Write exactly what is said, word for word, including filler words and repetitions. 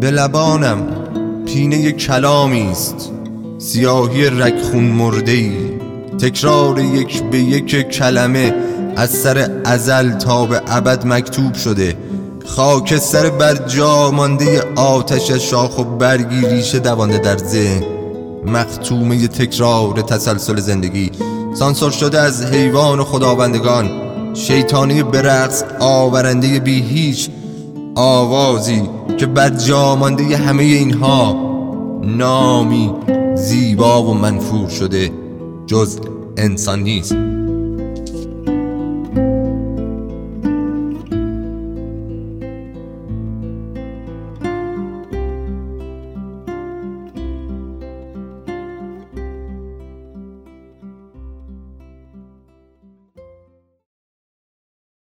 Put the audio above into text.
به لبانم پینه کلامی است، سیاهی رگخون مرده‌ای، تکرار یک به یک کلمه از سر ازل تا به ابد مکتوب شده. خاکستر بر جا مانده آتش شاخ و برگی ریشه دوانده در ذهن، مختومه تکرار تسلسل زندگی، سانسور شده از حیوان و خداوندگان، شیطانی برقص آورنده بی هیچ آوازی که بر جا مانده همه اینها نامی زیبا و منفور شده جز انسان نیست.